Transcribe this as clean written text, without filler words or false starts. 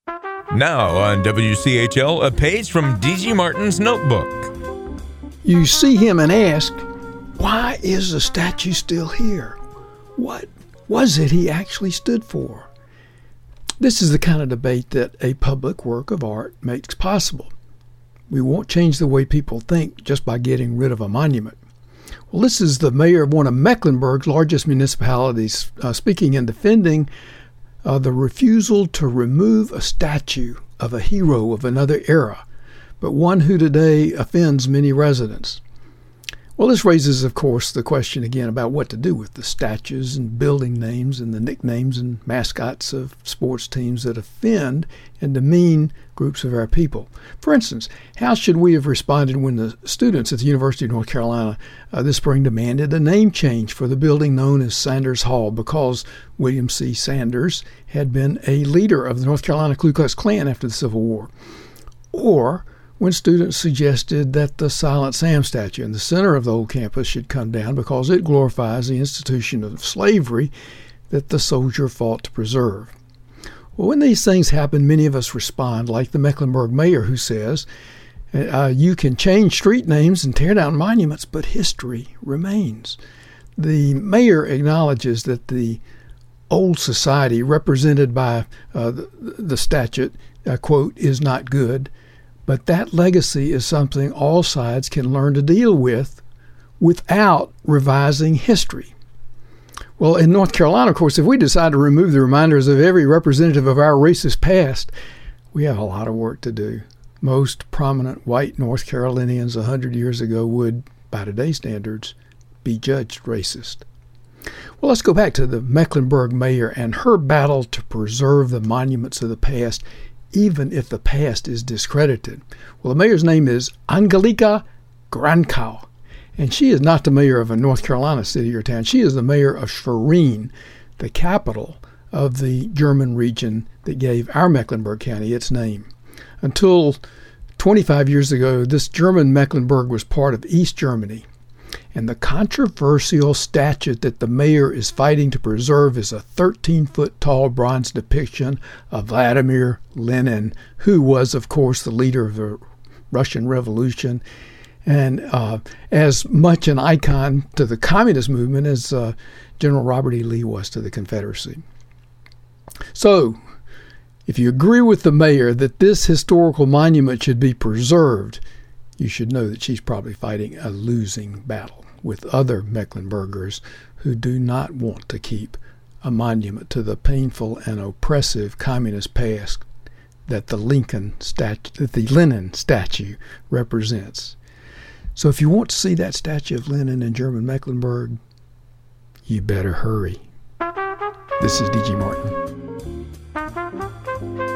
Now on WCHL, a page from D.G. Martin's notebook. You see him and ask, why is the statue still here? What was it he actually stood for? This is the kind of debate that a public work of art makes possible. We won't change the way people think just by getting rid of a monument. Well, this is the mayor of one of Mecklenburg's largest municipalities speaking and defending the refusal to remove a statue of a hero of another era, but one who today offends many residents. Well, this raises, of course, the question again about what to do with the statues and building names and the nicknames and mascots of sports teams that offend and demean groups of our people. For instance, how should we have responded when the students at the University of North Carolina this spring demanded a name change for the building known as Sanders Hall because William C. Sanders had been a leader of the North Carolina Ku Klux Klan after the Civil War? Or when students suggested that the Silent Sam statue in the center of the old campus should come down because it glorifies the institution of slavery that the soldier fought to preserve. Well, when these things happen, many of us respond like the Mecklenburg mayor who says, you can change street names and tear down monuments, but history remains. The mayor acknowledges that the old society represented by the statute, quote, is not good, but that legacy is something all sides can learn to deal with without revising history. Well, in North Carolina, of course, if we decide to remove the reminders of every representative of our racist past, we have a lot of work to do. Most prominent white North Carolinians 100 years ago would, by today's standards, be judged racist. Well, let's go back to the Mecklenburg mayor and her battle to preserve the monuments of the past, even if the past is discredited. Well, the mayor's name is Angelika Grankau, and she is not the mayor of a North Carolina city or town. She is the mayor of Schwerin, the capital of the German region that gave our Mecklenburg County its name. Until 25 years ago, this German Mecklenburg was part of East Germany. And the controversial statue that the mayor is fighting to preserve is a 13-foot-tall bronze depiction of Vladimir Lenin, who was, of course, the leader of the Russian Revolution, and as much an icon to the communist movement as General Robert E. Lee was to the Confederacy. So, if you agree with the mayor that this historical monument should be preserved, you should know that she's probably fighting a losing battle with other Mecklenburgers who do not want to keep a monument to the painful and oppressive communist past that the Lenin statue represents. So if you want to see that statue of Lenin in German Mecklenburg, you better hurry. This is D.G. Martin.